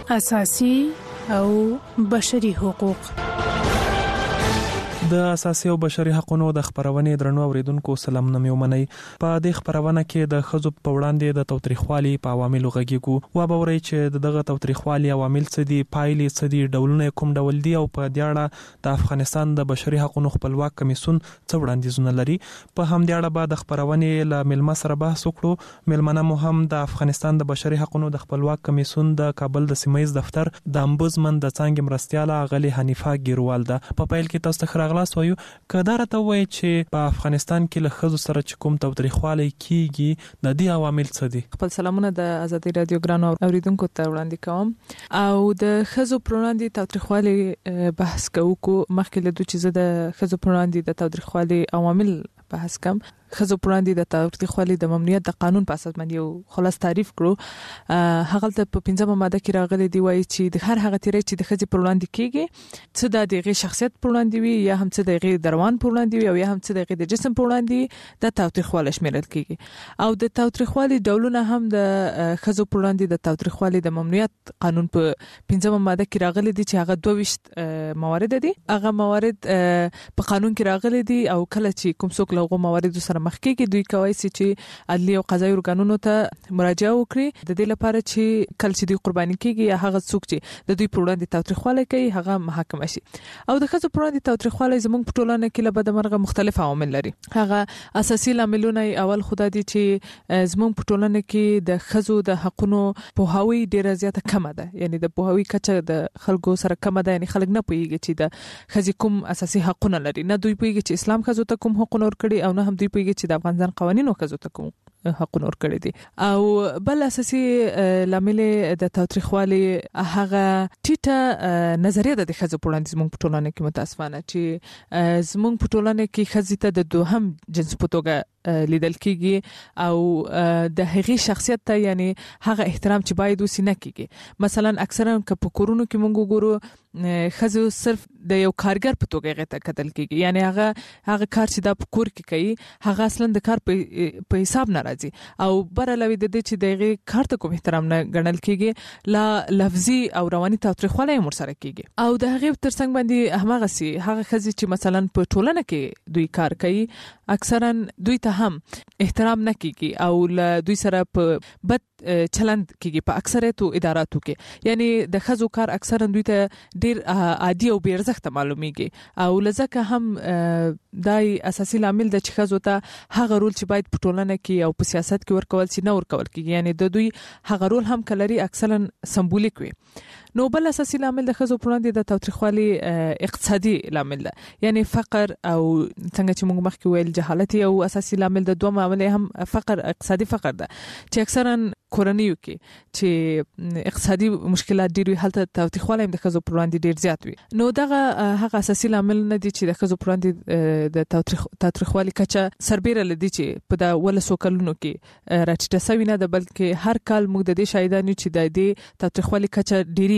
اساسي او بشري حقوق. د اساسي او بشري حقوقو د خبرونې درنو اوریدونکو سلام نمو منی. په دې خبرونه کې د خزو په وړاندې د توتریخوالي په عواملو غږیږو و به وري چې دغه توتریخوالي عوامل څه دي، پایلې څه دي، ډولونه کوم ډول دي او په دې اړه د افغانستان د بشري حقوقو خپلواک کمیسیون څه وړاندیزونه لري. په همدې اړه به د خبرونې له ملما سره بحث وکړو. ملمنه مو هم د افغانستان د بشري حقوقو د خپلواک کمیسیون د کابل د سیمایي دفتر د امبوزمن د څنګه مرستياله غلي حنیفه ګیروال ده. په پیل کې تاسو ته خراغلاس وایو کدار ته وایي چې په افغانستان کې له خزو سره چې کوم توتریخوالي کیږي د دې عوامل څه دي. خپل سلامونه د ازادي رادیو ګرانو اوریدونکو ته وړاندې کوم او د خزو پروناندي توتریخوالي بحث کوو. مخکې له دوی چې زه د خزو پروناندي د توتریخوالي عوامل بحث کوم، خزو پروناندي د توتریخوالي د ممنوعیت د قانون په اساس باندې یو خلاص تعریف کړو. هغه ته په 15مه ماده کې راغلي دی وایي چې د هر هغه تیرې چې د خزي پروناندي کیږي څه د دغه شخصیت پروناندي وي یا هم څه دغه دروان پروناندي وي او یا هم څه دغه د جسم پروناندي د توتریخوالي شمیرل کیږي. او د توتریخوالي ډولونه هم د خزو پروناندي د توتریخوالي د ممنوعیت قانون په 15مه ماده کې راغلي دي چې هغه 22 موارد دي. هغه موارد په قانون کې راغلي دي او کله چې کوم څوک له موارد سره مخ کېږي دوی کوي چې عدلي او قضایي ارګانونو ته مراجعه وکړي د دې لپاره چې کله چې دوی قرباني کېږي یا هغه څوک چې د دوی پر وړاندې توتریخوالي کوي هغه محاکمه شي. او د خزو پر وړاندې توتریخوالي زموږ په ټولنه کې له بدمرغه مختلف عوامل لري. هغه اساسي لاملونه اول خدای دي چې زموږ په ټولنه کې د خزو د حقونو پوهاوی ډیره زیاته کمه ده. یعنی د پوهاوی کچه د خلکو سره کمه ده. یعنی خلک نه پوهیږي چې د خزي کوم اساسي حقونه لري. نه دوی پوهیږي چې اسلام خزو ته کوم حقونه ورکړي او نه هم دوی پوهیږي چې د افغانستان قوانینو خزو ته کوم حقونه ورکړي دي. او بل اساسي لامل د توتریخوالي هغه ټیټه نظریه ده د خزو په وړاندې زموږ په ټولنه کې متاسفانه چې زموږ په ټولنه کې خزي ته د دوهم جنس په توګه لیدل کیږي او د هغې شخصیت ته یعنی هغه احترام چې باید وسینه کیږي. مثلا اکثرا که په کورونو کې مونږ ګورو خزو صرف د یو کارګر په توګه غته کتل کیږي. یعنی هغه کار چې د کور کې کوي هغه اصلا د کار په حساب ناراضي او برلوي د دې چې دغه کار ته کوم احترام نه ګڼل کیږي لا لفظي او رواني توتریخوالي مر سره کیږي. او د هغه ترڅنګ باندې همغه سي هغه خزي چې مثلا په ټولنه کې دوی کار کوي اکثرا دوی ته هم احترام نه کیږي او له دوی سره په بد چلند کیږي په اکثریت اداراتو کې. یعنی د خزو کار اکثرا دوی ته ډیر عادي او بې ارزښت معلومیږي او لزکه هم دای اساسي لامل د خزو ته هغه رول چې باید په ټولنه کې او په سیاست کې ورکول شي نه ورکول کیږي. یعنی د دوی هغه رول هم کلري اکثرا سمبولیک وي. نو بل اساسي لامل د خزو پر وړاندې د توتریخوالي اقتصادي لامل ده. یعنی فقر او څنګه چې موږ مخکې ویل جهالت او اساسي لامل د دوه عوامل هم فقر اقتصادي فقر ده چې اکثرا کورنیو کې چې اقتصادي مشکلات ډیر وي هلته توتریخوالي د خزو پر وړاندې ډیر زیات وي. نو دغه هغه اساسي لامل نه دي چې د خزو پر وړاندې د توتریخوالي کچه سربېره لدی چې په د ولسو کلونو کې راټیټه سوي نه ده بلکې هر کال موږ د دې شاهدانو چې د دې توتریخوالي کچه ډیریږي.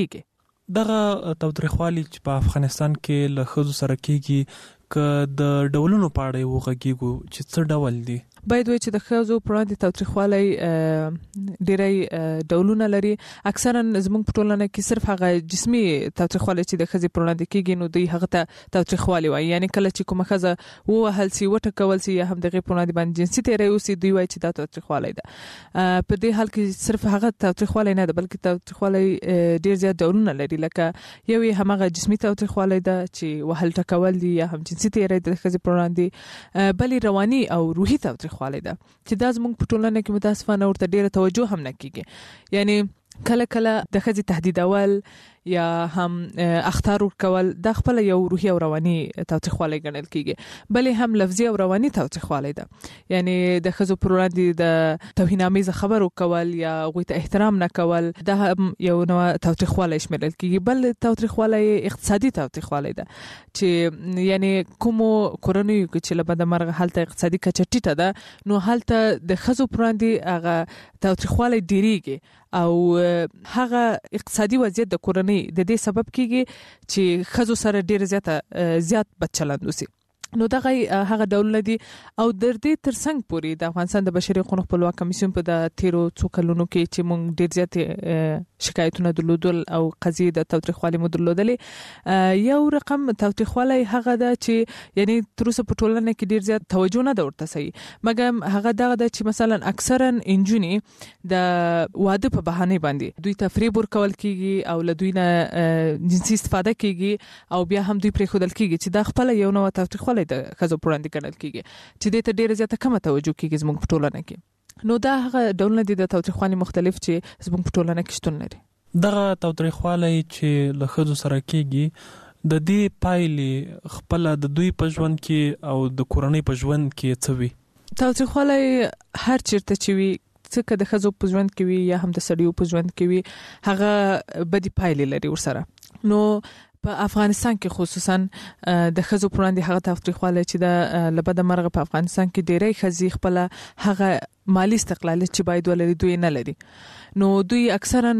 دغه توتریخوالي چې په افغانستان کې له خزو سره کیږي که د ډولونو په اړه وغږیږو چې څه ډول دي. باید وایي چې د خزو پر وړاندې توتریخوالي ډیری ډولونه لري. اکثرا زموږ په ټولنه کې صرف هغه جسمي توتریخوالي چې د خزي پر وړاندې کیږي نو دوی هغه ته توتریخوالي وایي. یعنی کله چې کومه خزه وهل سي وټکول سي یا هم دغه پر وړاندې باندې جنسي تیری وسي دوی وایي چې دا توتریخوالي ده. په دې حال کې صرف هغه توتریخوالي نه ده بلکې توتریخوالي ډیر زیات ډولونه لري. لکه یو همغه جسمي توتریخوالي ده چې وهل ټکول دي یا هم جنسي تیری د خزي پر وړاندې، بل رواني او روحي توتریخوالي ده چې دا زموږ په ټولنه کې متاسفانه ورته ډیره توجه هم نه کیږي. یعنی کله کله د خزي تهدیدول یا هم اخطار ورکول د خپل یو روحي او رواني توتریخوالي ګڼل کیږي. بلې هم لفظي او رواني توتریخوالي ده. یعنی د خزو پر وړاندې د توهینامیز خبرو کول یا غوښته احترام نه کول د یو نوع توتریخوالي شمیرل کیږي. بل توتریخوالي اقتصادي توتریخوالي ده چې یعنی کوم کورنیو کې چې لبد مرغه حالت اقتصادي کچه ټیټه ده نو حالت د خزو پر وړاندې هغه توتریخوالي ډیریږي او هغه اقتصادي وضعیت د کورنۍ د دې سبب کیږي چې خزو سره ډیر زیات بد چلند وسی. نو دغه هغه ډولونه دي او در دې ترڅنګ پوري د افغانستان د بشري حقوقو خپلواک کمیسیون په د تیرو څو کلونو کې چې موږ ډیر زیات شکایتونه درلودل او قضیه د تاوتریخوالي مو درلودلې یو رقم تاوتریخوالي هغه د چې یعنی تر اوسه په ټولنه کې ډیر زیات توجه نه ورته سي مګر هغه دغه د چې مثلا اکثرا انجونی د واده په بهانه باندې دوی تفریب ورکول کیږي او له دوی نه جنسي استفاده کیږي او بیا هم دوی پرې خودل کیږي چې دا خپل یو نوع تاوتریخوالي د خزو پرانډي کړل کیږي چې د ته ډیره زیاته کم توجه کیږي زموږ په ټولنه کې نو دا هغه ډولونه دي د تاوتریخوالي مختلف چې زموږ په ټولنه کې شتون لري دغه تاوتریخوالي چې له خزو سره کیږي د دې پایلې خپل د دوی په ژوند کې او د کورنۍ په ژوند کې څه وي تاوتریخوالي هر چیرته چې وي څه د خزو په ژوند کې وي یا هم د سړیو په ژوند کې وي هغه بدی پایلې لري ورسره نو په افغانستان کې خصوصا د خزو پراندي هغه تاوتریخواله چې د لبد مرغه په افغانستان کې ډېرې خزي خپل هغه مالی استقلال چې باید ولري دوی نه لري نو دوی اکثرا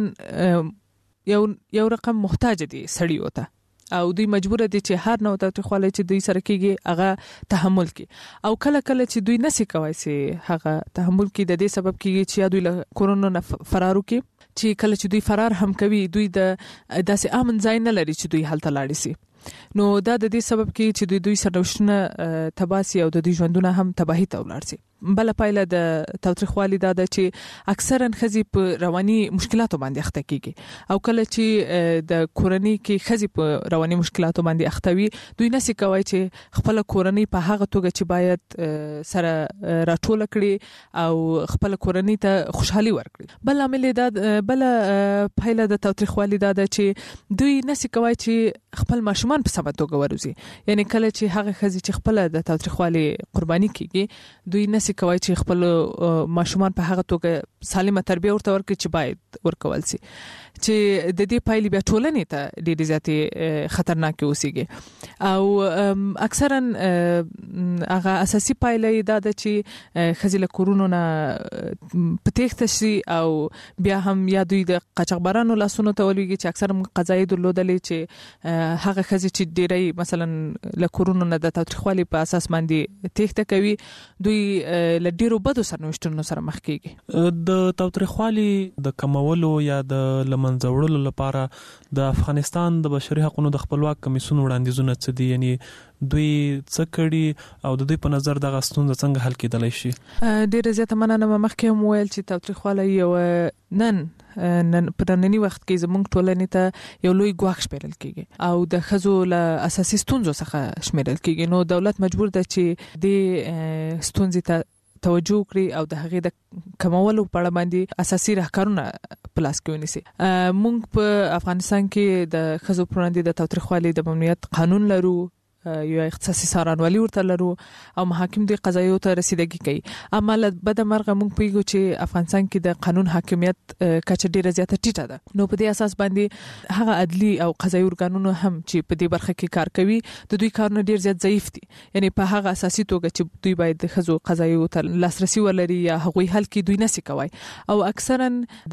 یو رقم محتاج دي سړیو ته او دوی مجبور دي چې هر نوع تاوتریخواله چې دوی سره کېږي هغه تحمل کړي او کله چې دوی نسي کوي چې هغه تحمل کړي د دې سبب کېږي چې دوی له کورونو نه فرار وکړي چې کله چې دوی فرار هم کوي دوی د داسې امن ځای نه لري چې دوی هلته لاړ شي نو دا د دې سبب کې چې دوی سرنوشتونه تباسي او د دوی ژوندونه هم تباہي ته ولاړ شي بل پایله د تاوتریخوالي دا ده چې اکثرا خزي په رواني مشکلاتو باندې اخته کیږي او کله چې د کورنۍ کې خزي په رواني مشکلاتو باندې اختوي دوی نسي کوي چې خپل کورنۍ په هغه توګه چې باید سره راټول کړي او خپل کورنۍ ته خوشحالي ورکړي بل عامل دا بل پایله د تاوتریخوالي دا ده چې دوی نسي کوي چې خپل ماشومان په سمه توګه وروزي یعنی کله چې هغه خزي چې خپل د تاوتریخوالي قرباني کیږي دوی نسي کوي چې خپل ماشومان په هغه توګه سالمه تربیه ورته ورکړي چې باید ورکول شي چې د دې پایلې بیا ټولنې ته ډېرې زیاتې خطرناک اوسېږي او اکثرا هغه اساسي پایلې دا ده چې خزي له کورونو نه پټېخته شي او بیا هم یا دوی د قاچاقبرانو لاسونو ته ولويږي چې اکثر قضایي درلودلې چې هغه خزي چې ډېرې مثلا له کورونو نه د تاوتریخوالي په اساس باندې تېخته کوي دوی له ډیرو بدو سرنوشتونو سره مخ کیږي د تاوتریخوالي د کمولو یا د لمنځوړلو لپاره د افغانستان د بشري حقوقو د خپلواک کمیسیون وړاندیزونه څه دي یعنی دوی څه کړي او د دوی په نظر دغه ستونزه څنګه حل کېدلای شي ډیره زیاته مننه مخکې هم ویل چې تاوتریخوالي یو نن په نننی وخت کې زموږ ټولنې ته یو لوی ګواښ شمیرل کیږي او د خزو له اساسي ستونزو څخه شمیرل کیږي نو دولت مجبور ده چې د ستونزې ته توجه کړي او د هغې د کمولو په اړه باندې اساسي راهکارونه پلاس کې ونیسي موږ په افغانستان کې د خزو پراندي د تاوتریخوالي د ممنوعیت قانون لرو یو اختصاصي څارنوالي ورته لرو او محاکم د قضایو ته رسیدګي کوي اما له بد مرغه موږ پیګو چې افغانستان کې د قانون حاکمیت کچه ډیره زیاته ټیټه ده نو په دې اساس باندې هغه عدلي او قضایي ارګانونه هم چې په دې برخه کې کار کوي د دوی کارونه ډیر زیات ضعیف دي یعنی په هغه اساسي توګه چې دوی باید د خزو قضایي ته لاسرسي ولري یا هغوی حل کې دوی نسي کوي او اکثرا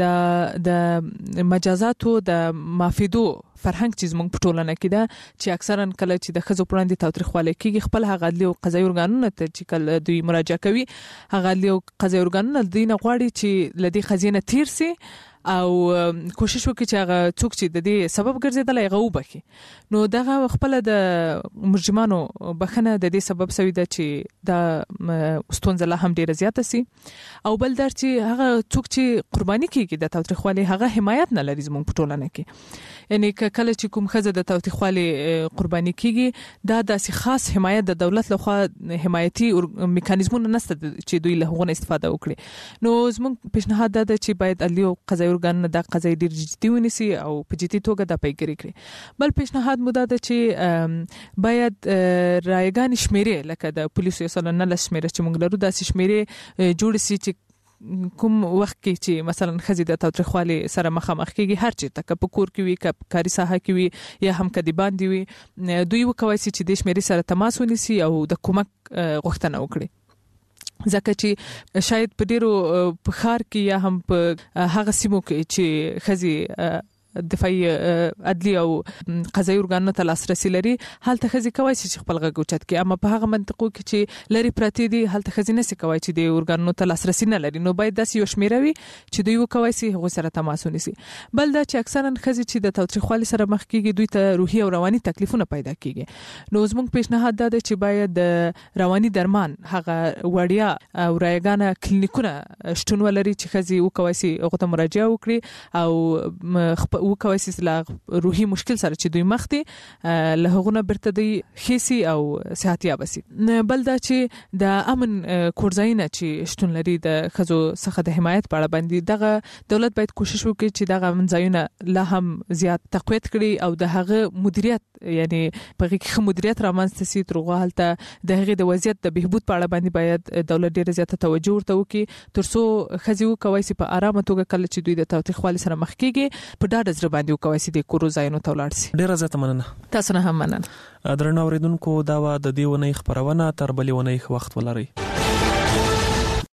د مجازاتو د معافیدو فرهنګ چې زموږ په ټولنه کې ده چې اکثرا کله چې د خزو پراندي تاوتریخوالي کېږي خپل هغه عدلي او قضایي ارګانونه ته چې کله دوی مراجعه کوي هغه عدلي او قضایي ارګانونه دوی نه غواړي چې لدی خزینه تیر سي او کوشش وکړي چې هغه څوک چې د دې سبب ګرځیدل هغه وبخي نو دغه خپل د مجرمانو بخنه د دې سبب سوي ده چې دا ستونزه لا هم ډیره زیاته سي او بل در چې هغه څوک چې قرباني کیږي د تاوتریخوالي هغه حمایت نه لري زموږ په ټولنه کې یعنی کله چې کوم خزه د تاوتریخوالي قرباني کیږي دا داسې خاص حمایت د دولت لخوا حمایتي میکانیزمونه نشته چې دوی له هغه استفاده وکړي نو زموږ پیشنهاد ده چې باید عدلي او قضایي ارګان د قضایي ډیر جدي ونیسي او په جدي توګه د پیګری کړي بل پیشنهاد مو ده چې باید رایګان شمیرې لکه د پولیسو اصلا نه لشمیره چې موږ لرو داسې شمیرې جوړ سي چې کوم وخت کې چې مثلا خزي د تاوتریخوالي سره مخامخ کیږي هر چیرته که په کور کې وي که کاري ساحه کې وي یا هم کدي باندې وي دوی وکوي چې د شمیرې سره تماس ونیسي او د کومک غوښتنه وکړي ځکه چې شاید په ډیرو په ښار کې یا هم په هغه سیمو کې چې خزي دفاعي عدلي او قضایي ارګانونو ته لاسرسي لري هلته خزي کوي چې خپل غږ اوچت کړي، اما په هغه منطقو کې چې لري پراتی دي هلته خزي نه سي کوي چې د ارګانونو ته لاسرسي نه لري، نو باید داسې یو شمیره وي چې دوی وکوي سي هغه سره تماس ونیسي. بل دا چې اکثرا خزي چې د تاوتریخوالي سره مخ کیږي دوی ته روحي او رواني تکلیفونه پیدا کیږي، نو زموږ پیشنهاد دا دی چې باید د رواني درمان هغه وړیا او رایګانه کلینیکونه شتون ولري چې خزي وکوي سي هغه ته مراجعه وکړي او وکوي سي له روحي مشکل سره چې دوی مخ دي له هغه برته دی خيسي او صحت یاب سي. بل دا چې د امن کورځاینه چې شتون لري د خزو څخه د حمایت په اړه باندې دغه دولت باید کوشش وکړي چې دغه منځایونه لا هم زیات تقویت کړي او د هغه مدیریت یعنی په کې مدیریت رامنځته سي ترغه هلته د هغه د وضعیت د بهبود په اړه باندې باید دولت ډیره زیاته توجه ورته وکړي ترڅو خزي وکوي سي په آرامه توګه کله چې دوی د تاوتریخوالي سره مخ کیږي په ډاډه ځر باندې وکوي سي د کوروزاینو تولاړ سي. ډیره زیاته مننه. تاسو نه هم مننه. درنو اوریدونکو دا و د دې ونې خبرونه تر بلې ونې وخت ولري.